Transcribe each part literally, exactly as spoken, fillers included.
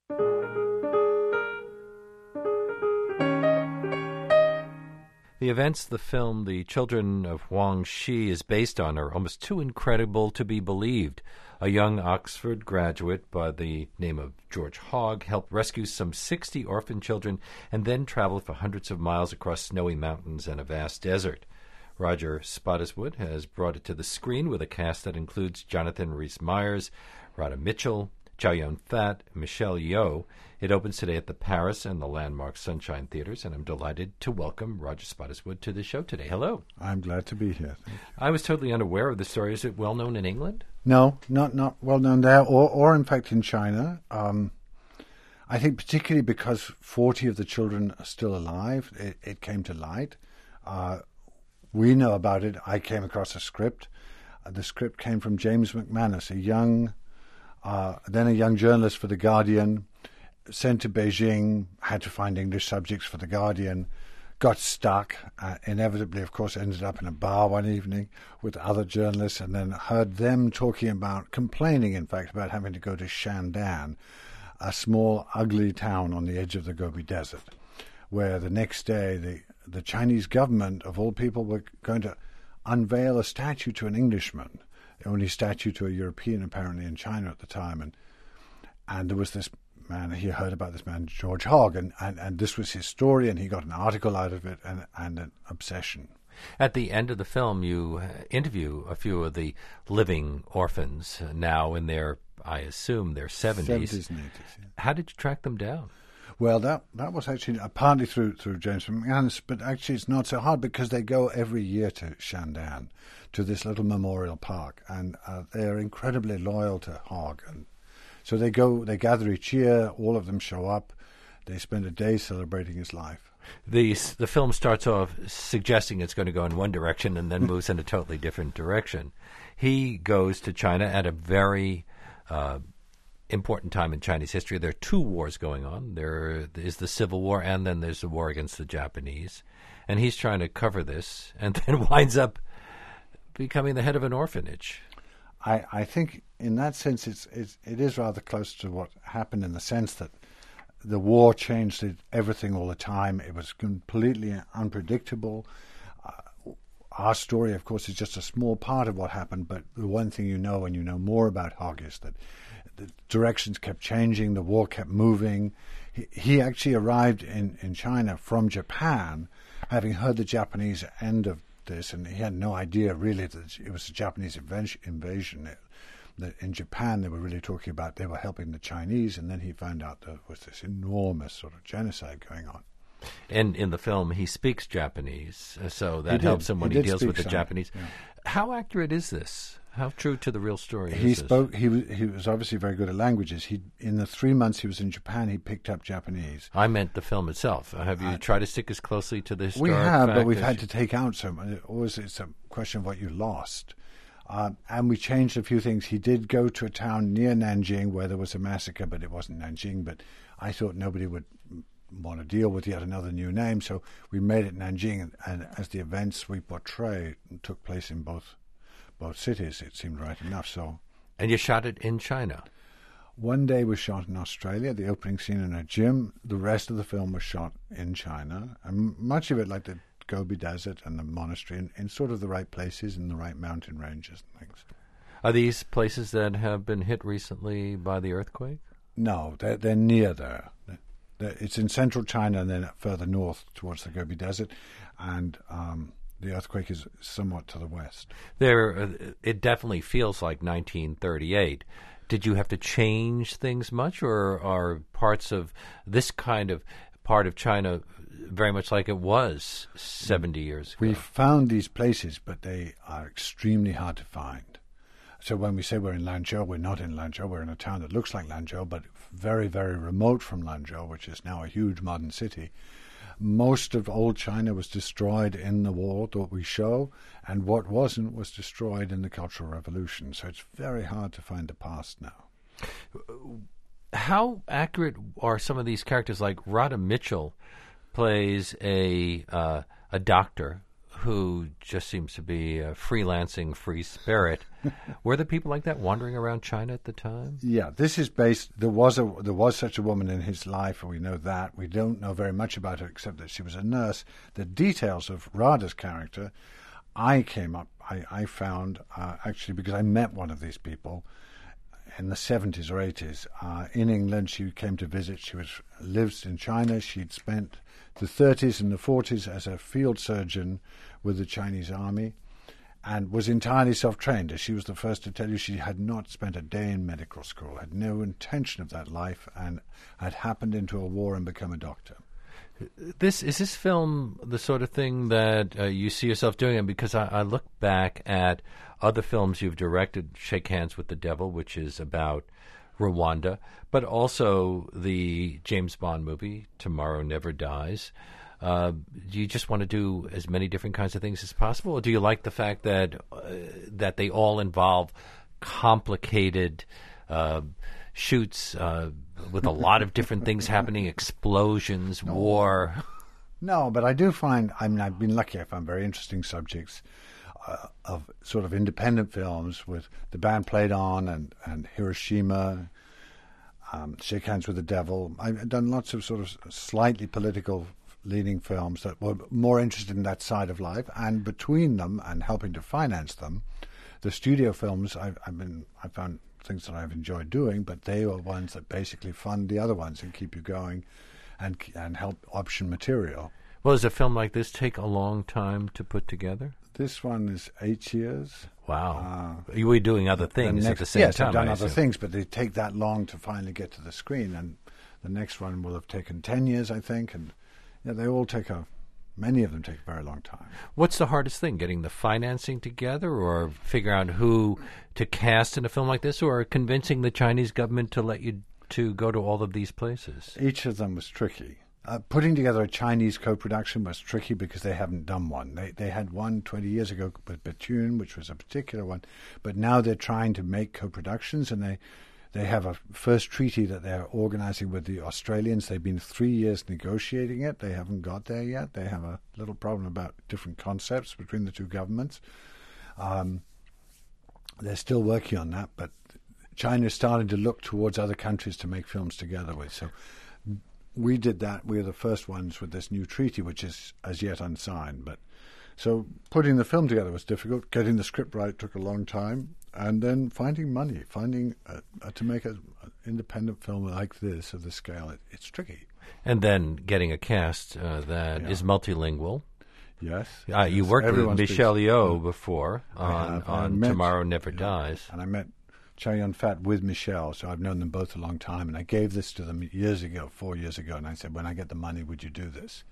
The events the film The Children of Huang Shi is based on are almost too incredible to be believed. A young Oxford graduate by the name of George Hogg helped rescue some sixty orphan children and then traveled for hundreds of miles across snowy mountains and a vast desert. Roger Spottiswoode has brought it to the screen with a cast that includes Jonathan Rhys-Meyers, Radha Mitchell, Chow Yun-fat, Michelle Yeoh. It opens today at the Paris and the Landmark Sunshine Theaters, and I'm delighted to welcome Roger Spottiswoode to the show today. Hello. I'm glad to be here. Thank you. I was totally unaware of the story. Is it well known in England? No, not not well known there, or, or in fact in China. Um, I think particularly because forty of the children are still alive, it, it came to light. Uh, we know about it. I came across a script. Uh, the script came from James McManus, a young, uh, then a young journalist for The Guardian, sent to Beijing, had to find English subjects for The Guardian, got stuck, uh, inevitably, of course, ended up in a bar one evening with other journalists, and then heard them talking about, complaining, in fact, about having to go to Shandan, a small, ugly town on the edge of the Gobi Desert, where the next day the, the Chinese government, of all people, were going to unveil a statue to an Englishman, the only statue to a European, apparently, in China at the time, and and there was this man, he heard about this man, George Hogg, and, and, and this was his story, and he got an article out of it and, and an obsession. At the end of the film, you interview a few of the living orphans, uh, now in their, I assume, their seventies. seventies and eighties, yeah. How did you track them down? Well, that that was actually uh, partly through, through James McManus, but actually it's not so hard because they go every year to Shandan, to this little memorial park, and uh, they're incredibly loyal to Hogg, and so they go, they gather each year, all of them show up, they spend a day celebrating his life. The, the film starts off suggesting it's going to go in one direction and then moves in a totally different direction. He goes to China at a very uh, important time in Chinese history. There are two wars going on. There is the Civil War, and then there's the war against the Japanese. And he's trying to cover this, and then winds up becoming the head of an orphanage. I, I think in that sense it's, it's, it is rather close to what happened, in the sense that the war changed it, everything all the time. It was completely unpredictable. Uh, our story, of course, is just a small part of what happened, but the one thing you know when you know more about Hogg is that the directions kept changing, the war kept moving. He, he actually arrived in, in China from Japan, having heard the Japanese end of this, and he had no idea really that it was a Japanese invasion. That in Japan they were really talking about they were helping the Chinese, and then he found out there was this enormous sort of genocide going on. And in the film, he speaks Japanese, so that He helps did. him when He he, did deals with the speak some, Japanese. yeah. How accurate is this? How true to the real story He is this? spoke. He was. He was obviously very good at languages. He, in the three months he was in Japan, he picked up Japanese. I meant the film itself. Have you Uh, tried to stick as closely to the We historic have, fact but we've as had you- to take out some. It always, it's a question of what you lost. Uh, and we changed a few things. He did go to a town near Nanjing where there was a massacre, but it wasn't Nanjing. But I thought nobody would want to deal with yet another new name, so we made it Nanjing. And, and as the events we portray took place in both both cities, it seemed right enough. So, And you shot it in China. one day was shot in Australia, the opening scene in a gym. The rest of the film was shot in China, and much of it, like the Gobi Desert and the monastery, in, in sort of the right places, in the right mountain ranges and things. Are these places that have been hit recently by the earthquake? No, they're, they're near there. They're, it's in central China and then further north towards the Gobi Desert, and um, the earthquake is somewhat to the west. There, uh, it definitely feels like nineteen thirty-eight. Did you have to change things much, or are parts of this kind of part of China very much like it was seventy years ago? We found these places, but they are extremely hard to find. So when we say we're in Lanzhou, we're not in Lanzhou. We're in a town that looks like Lanzhou, but very, very remote from Lanzhou, which is now a huge modern city. Most of old China was destroyed in the war that we show, and what wasn't was destroyed in the Cultural Revolution. So it's very hard to find the past now. How accurate are some of these characters? Like Radha Mitchell plays a uh, a doctor who just seems to be a freelancing free spirit. Were there people like that wandering around China at the time? Yeah, this is based. There was a there was such a woman in his life, and we know that. We don't know very much about her except that she was a nurse. The details of Radha's character, I came up. I, I found uh, actually because I met one of these people in the seventies or eighties uh, in England. She came to visit. She was lives in China. She'd spent the thirties and the forties as a field surgeon with the Chinese army, and was entirely self-trained. She was the first to tell you she had not spent a day in medical school, had no intention of that life, and had happened into a war and become a doctor. This is this film the sort of thing that uh, you see yourself doing? Because I, I look back at other films you've directed, Shake Hands with the Devil, which is about Rwanda, but also the James Bond movie, Tomorrow Never Dies. Uh, do you just want to do as many different kinds of things as possible, or do you like the fact that uh, that they all involve complicated uh, shoots uh, with a lot of different things happening, explosions, no. war? No, but I do find, I mean, I've been lucky. I found very interesting subjects uh, of sort of independent films with The Band Played On and, and Hiroshima, um, Shake Hands with the Devil. I've done lots of sort of slightly political leading films that were more interested in that side of life, and between them and helping to finance them, the studio films I've, I've been I found things that I've enjoyed doing, but they are ones that basically fund the other ones and keep you going, and and help option material. Well, does a film like this take a long time to put together? This one is eight years. Wow! Uh, you were doing other things next, at the same yes, time. Yes, I've done I other assume. things, but they take that long to finally get to the screen, and the next one will have taken ten years, I think, and yeah, they all take a, many of them take a very long time. What's the hardest thing, getting the financing together, or figure out who to cast in a film like this, or convincing the Chinese government to let you to go to all of these places? Each of them was tricky. Uh, putting together a Chinese co-production was tricky because they haven't done one. They they had one twenty years ago with Bethune, which was a particular one, but now they're trying to make co-productions, and they They have a first treaty that they're organizing with the Australians. They've been three years negotiating it. They haven't got there yet. They have a little problem about different concepts between the two governments. Um, they're still working on that, but China is starting to look towards other countries to make films together with. So we did that. We were the first ones with this new treaty, which is as yet unsigned. But so putting the film together was difficult. Getting the script right took a long time. And then finding money, finding uh, uh, to make an independent film like this of this scale, it, it's tricky. And then getting a cast uh, that yeah. is multilingual. Yes. Uh, yes. You worked Everyone with Michelle speaks. Yeoh before on, on met, Tomorrow Never yeah. Dies. And I met Chow Yun-fat with Michelle, so I've known them both a long time. And I gave this to them years ago, four years ago, and I said, when I get the money, would you do this?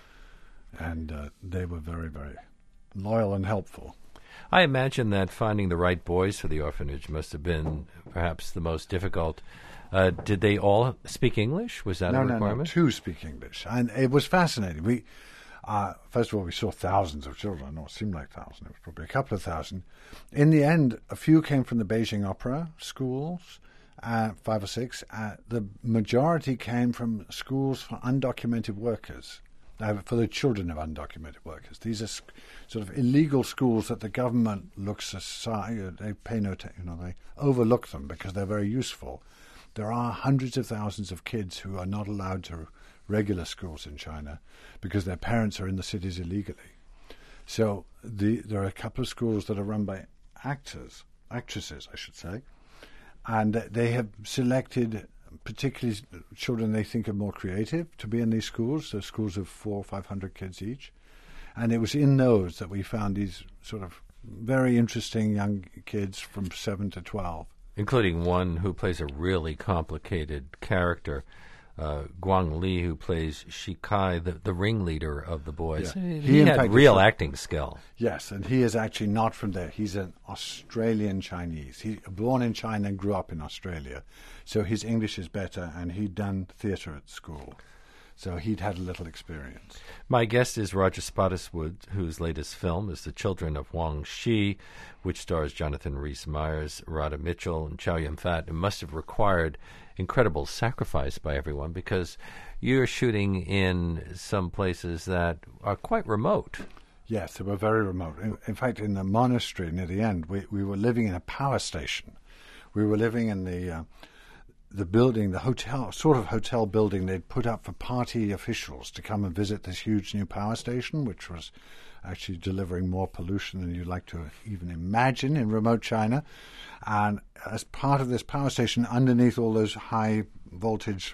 And uh, they were very, very loyal and helpful. I imagine that finding the right boys for the orphanage must have been perhaps the most difficult. Uh, did they all speak English? Was that no, a requirement? No, no, two speak English. And it was fascinating. We, uh, first of all, we saw thousands of children. No, it seemed like thousands. It was probably a couple of thousand. In the end, a few came from the Beijing Opera schools, uh, five or six. Uh, the majority came from schools for undocumented workers. Uh, for the children of undocumented workers. These are sc- sort of illegal schools that the government looks aside. They pay no, t- you know, they overlook them because they're very useful. There are hundreds of thousands of kids who are not allowed to regular schools in China because their parents are in the cities illegally. So the, there are a couple of schools that are run by actors, actresses, I should say, and they have selected particularly children they think are more creative to be in these schools, so schools of four or five hundred kids each. And it was in those that we found these sort of very interesting young kids from seven to twelve. Including one who plays a really complicated character, uh, Guang Li, who plays Shikai, the, the ringleader of the boys. Yeah. He, He, he in had fact, real is- acting skill. Yes, and he is actually not from there. He's an Australian Chinese. He born in China and grew up in Australia. So his English is better, and he'd done theatre at school. So he'd had a little experience. My guest is Roger Spottiswoode, whose latest film is The Children of Wang Shi, which stars Jonathan Rhys-Meyers, Radha Mitchell, and Chow Yun-fat. It must have required incredible sacrifice by everyone because you're shooting in some places that are quite remote. Yes, they were very remote. In, in fact, in the monastery near the end, we, we were living in a power station. We were living in the uh, the building, the hotel, sort of hotel building they'd put up for party officials to come and visit this huge new power station, which was actually delivering more pollution than you'd like to even imagine in remote China. And as part of this power station, underneath all those high voltage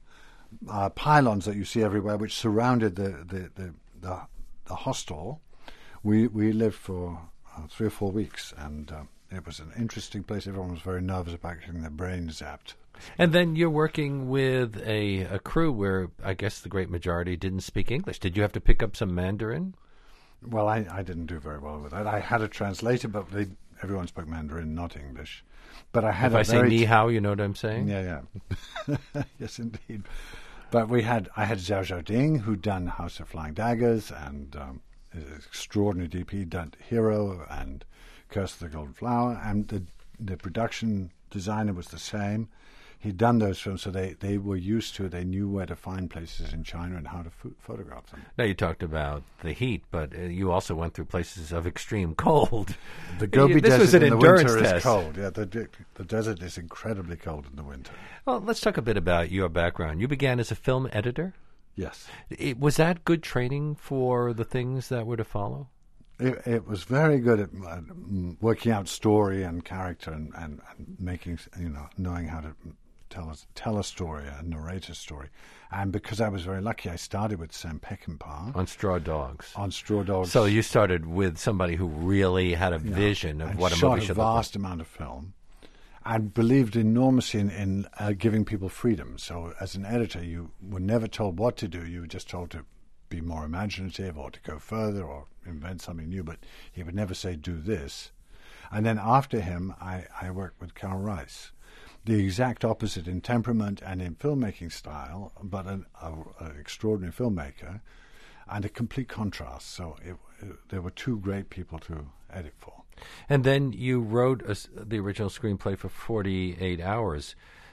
uh, pylons that you see everywhere, which surrounded the the the, the, the hostel, we we lived for uh, three or four weeks, and uh, it was an interesting place. Everyone was very nervous about getting their brains zapped. And then you're working with a, a crew where I guess the great majority didn't speak English. Did you have to pick up some Mandarin? Well, I, I didn't do very well with that. I had a translator, but they, everyone spoke Mandarin, not English. But I had if a I say very ni hao, you know what I'm saying? Yeah, yeah. Yes, indeed. But we had I had Zhao Zhaoding, who'd done House of Flying Daggers and um, is an extraordinary D P, done Hero and Curse of the Golden Flower, and the the production designer was the same. He'd done those films, so they, they were used to it. They knew where to find places in China and how to ph- photograph them. Now, you talked about the heat, but uh, you also went through places of extreme cold. The Gobi this Desert was an in the endurance winter test. is cold. Yeah, the, the desert is incredibly cold in the winter. Well, let's talk a bit about your background. You began as a film editor. Yes. It, was that good training for the things that were to follow? It, it was very good at uh, working out story and character and, and, and making, you know, knowing how to tell a, tell a story, a narrate a story. And because I was very lucky, I started with Sam Peckinpah. On Straw Dogs. On Straw Dogs. So you started with somebody who really had a Yeah. vision of and what a shot movie should a look like. vast amount of film and believed enormously in, in uh, giving people freedom. So as an editor, you were never told what to do. You were just told to be more imaginative or to go further or invent something new, but he would never say, do this. And then after him, I, I worked with Carl Rice. The exact opposite in temperament and in filmmaking style, but an, a, an extraordinary filmmaker, and a complete contrast. So it, it, there were two great people to edit for. And then you wrote a s the original screenplay for forty-eight hours.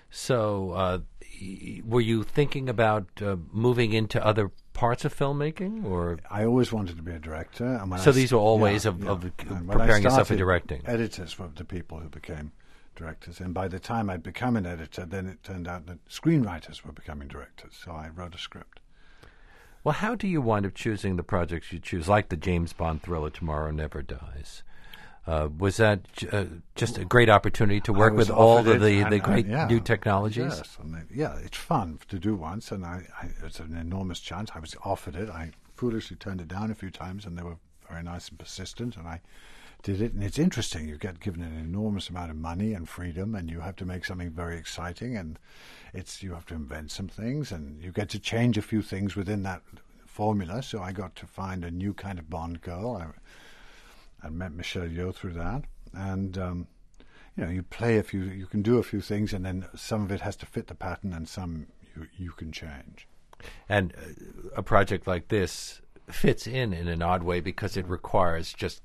So uh, y- were you thinking about uh, moving into other parts of filmmaking, or I always wanted to be a director. And when so I, these were all yeah, ways of, yeah. of And when I preparing yourself for started, directing? Editors were the people who became directors. And by the time I'd become an editor, then it turned out that screenwriters were becoming directors. So I wrote a script. Well, how do you wind up choosing the projects you choose, like the James Bond thriller Tomorrow Never Dies? Uh, was that j- uh, just a great opportunity to work I was with all offered of the, it, the and, great uh, yeah, new technologies? Yes, and they, yeah, it's fun to do once, and I, I, it's an enormous chance. I was offered it. I foolishly turned it down a few times, and they were very nice and persistent, and I did it. And it's interesting. You get given an enormous amount of money and freedom, and you have to make something very exciting, and it's you have to invent some things, and you get to change a few things within that formula. So I got to find a new kind of Bond girl. I, I met Michelle Yeoh through that. And, um, you know, you play a few, you can do a few things, and then some of it has to fit the pattern, and some you, you can change. And uh, a project like this fits in in an odd way because it requires just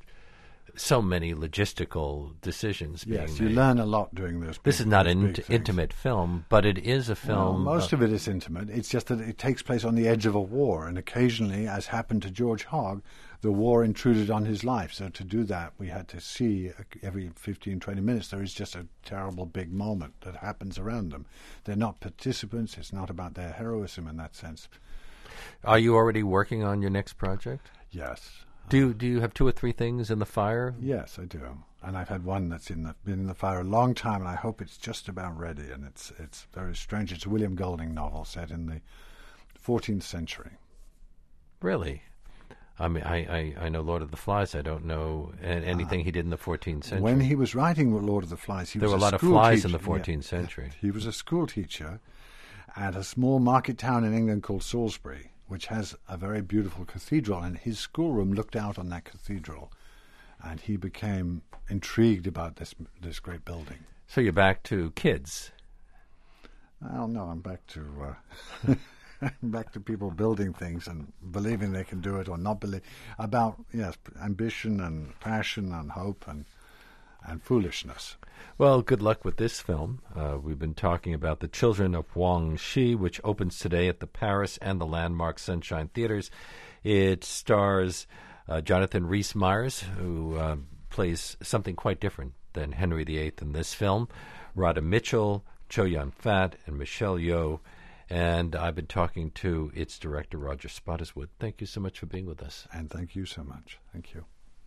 so many logistical decisions being Yes, made. you learn a lot doing this. This big- is not those an big int- things. intimate film, but it is a film. Well, most uh, of it is intimate. It's just that it takes place on the edge of a war, and occasionally, as happened to George Hogg, the war intruded on his life. So to do that, we had to see uh, every fifteen, twenty minutes there is just a terrible big moment that happens around them. They're not participants. It's not about their heroism in that sense. Are you already working on your next project? Yes. Do you, do you have two or three things in the fire? Yes, I do. And I've had one that's in the, been in the fire a long time, and I hope it's just about ready. And it's it's very strange. It's a William Golding novel set in the fourteenth century. Really? I mean, I, I, I know Lord of the Flies. I don't know a- anything he did in the fourteenth century. When he was writing Lord of the Flies, he There was were a lot of school flies teacher. in the fourteenth Yeah, century. He was a school teacher at a small market town in England called Salisbury, which has a very beautiful cathedral, and his schoolroom looked out on that cathedral, and he became intrigued about this this great building. So you're back to kids. Well, no, I'm back to uh, back to people building things and believing they can do it or not believe. About yes, ambition and passion and hope and and foolishness. Well, good luck with this film. Uh, we've been talking about The Children of Huang Shi, which opens today at the Paris and the landmark Sunshine Theaters. It stars uh, Jonathan Rhys-Meyers, who uh, plays something quite different than Henry the Eighth in this film, Radha Mitchell, Chow Yun-fat, and Michelle Yeoh. And I've been talking to its director, Roger Spottiswoode. Thank you so much for being with us. And thank you so much. Thank you.